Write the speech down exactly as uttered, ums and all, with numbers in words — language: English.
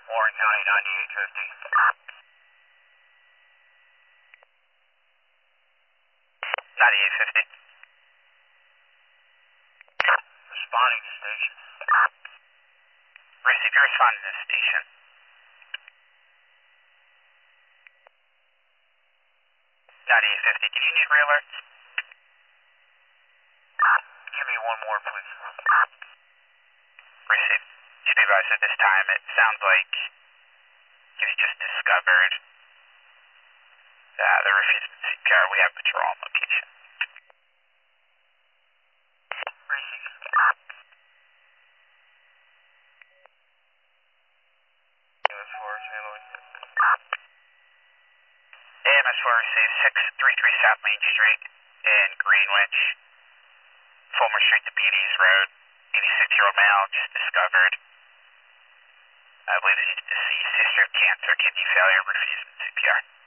Warren County ninety-eight fifty. ninety-eight fifty. Responding to station. Receive your responding to station. ninety-eight fifty, can you need re-alerts? Give me one more, please. Receive. Just be advised at this time, it sounds like he was just discovered. Uh, they're refusing C P R. We have patrol on location. Receive. A M S four is handling. A M S four receives six thirty-three South Main Street in Greenwich, Fulmer Street to Beatties Road. eighty-six-year-old male just discovered. I believe he's deceased, history of cancer, kidney failure, refusing C P R.